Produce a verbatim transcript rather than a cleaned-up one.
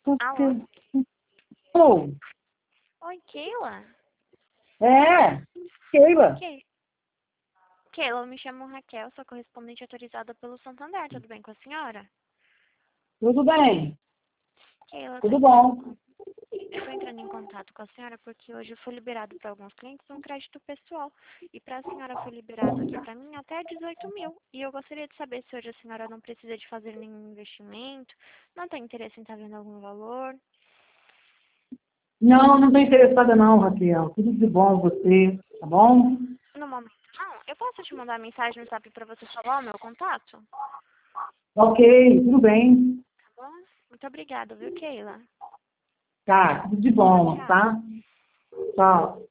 Alô? Alô? Oi, Keila? É, Keila. Que... Keila, eu me chamo Raquel, sou correspondente autorizada pelo Santander. Tudo bem com a senhora? Tudo bem? Keila, eu tô Tudo entrando em, bom? con- eu tô entrando em contato com a senhora porque hoje foi liberado para alguns clientes um crédito pessoal. E para a senhora foi liberado aqui para mim até dezoito mil. E eu gostaria de saber se hoje a senhora não precisa de fazer nenhum investimento, não tem interesse em estar vendo algum valor. Não, não estou interessada não, Raquel. Tudo de bom você, tá bom? No momento, não. Eu posso te mandar mensagem no zap para você falar o meu contato? Ok, tudo bem. Tá bom? Muito obrigada, viu, Keila? Tá, tudo de Tchau, bom, tchau. tá? Tchau.